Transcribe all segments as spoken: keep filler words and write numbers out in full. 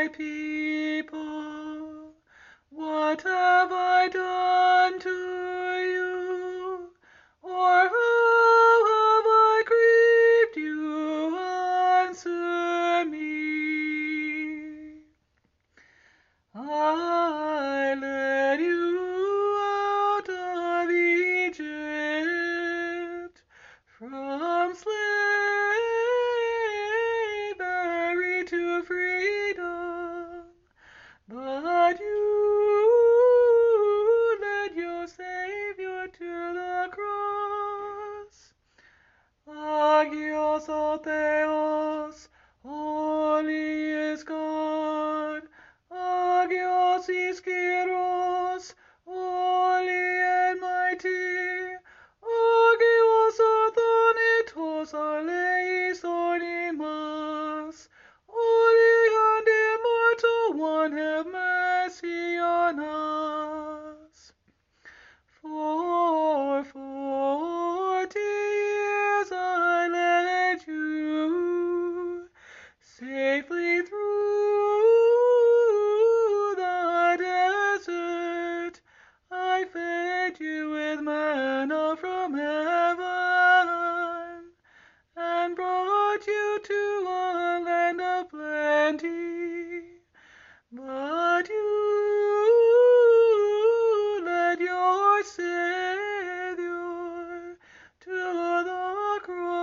people. What have I done to you? Or how have I grieved you? Answer me. I led you out of Egypt, from slavery to freedom, but you led your Savior to the cross. Agios o Theos, holy is God. Agios Iskiros, holy and mighty. Agios Athonitos, aleis onimas. Holy and immortal One, have mercy on us. For forty years I led you safely through the desert. I fed you with manna from heaven and brought you to a land of plenty. But you led your Savior to the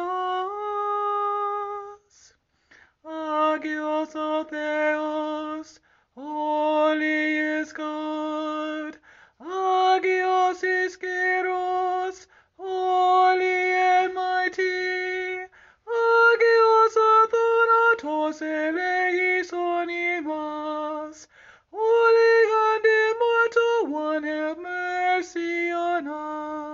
cross. Agios o Theos, holy is God. Agios Iskiros, holy and mighty. Agios Athanatos, eleis onimas. Holy and immortal One, have mercy on us.